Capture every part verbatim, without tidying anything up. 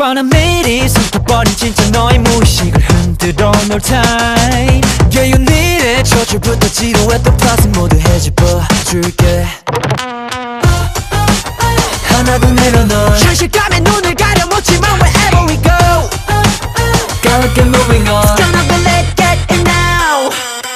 뻔한 매일이 숨겨버린 진짜 너의 무의식을 흔들어 놓을 time. Yeah, you need it. 저줄부터 지루했던 플러스 모두 해집어줄게. 하나도 내려놔. 현실감에 눈을 가려놓지만 wherever we go, gotta get moving on. It's gonna be let's get it now.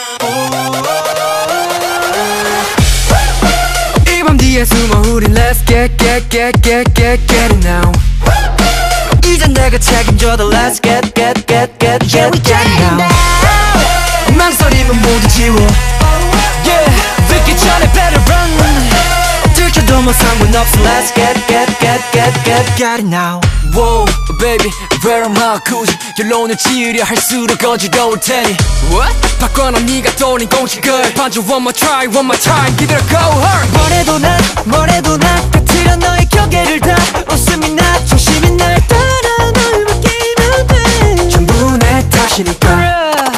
이 밤 뒤에 숨어 우린 let's get get get get get get it now. 이젠 내가 책임져도 let's get get get get get get it now. 망설임은 모두 지워. Yeah, 듣기 전에 better run. 들켜도 뭐 상관없어. Let's get get get get get get it now. Whoa, baby, where am I? 굳이 결론을 지으려 할수록 어지러울 테니. What? 바꿔놔 네가 떠올린 공식을 반주 one more try, one more time. 기다려 go hard. 뭐래도 난, 뭐래도 난 같으려 너의 경계를 다. 웃음이 나, 조심히 날 따라 널 맡기면 돼. 전부 내 탓이니까.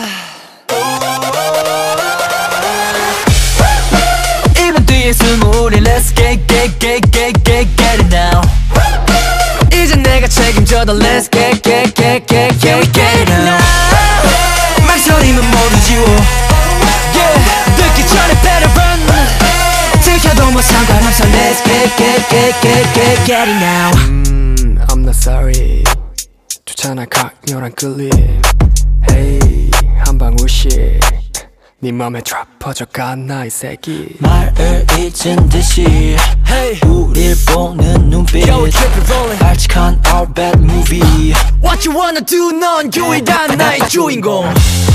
우리 let's get get get get get get it now. 이제 내가 책임져도 let's get get get get get get it now. 망설임은 모두 지워. Yeah, 듣기 전에 better run. 들켜도 뭐 상관없어. Let's get get get get get get it now. mm, I'm not sorry. 좋잖아 강렬한 끌림. Hey, 한 방울씩 네 맘에 trap 퍼져가 나의 새끼. 말을 잊은 듯이 hey. 우릴 보는 눈빛. Yo, 발칙한 our bad movie. What you wanna do? 넌 유일한 나의 주인공.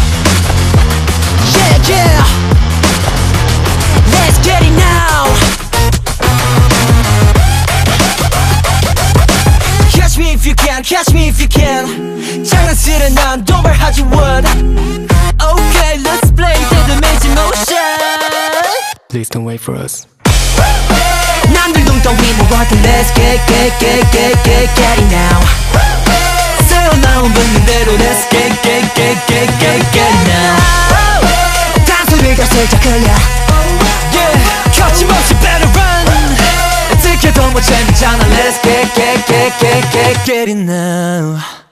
Yeah, yeah. Let's get it now. Catch me if you can, catch me if you can. 장난스레 난 도발하지 what. Okay, let's play the magic motion. Please don't wait for us. 남들 눈덩이 모아도 let's get get get get get get it now. 새어 나온 본능대로 let's get get get get get get it now. 단소리가 살짝 흘려. Yeah, 거침없이 better run. 들켜도 뭐 재밌잖아. Let's get get get get get get it now.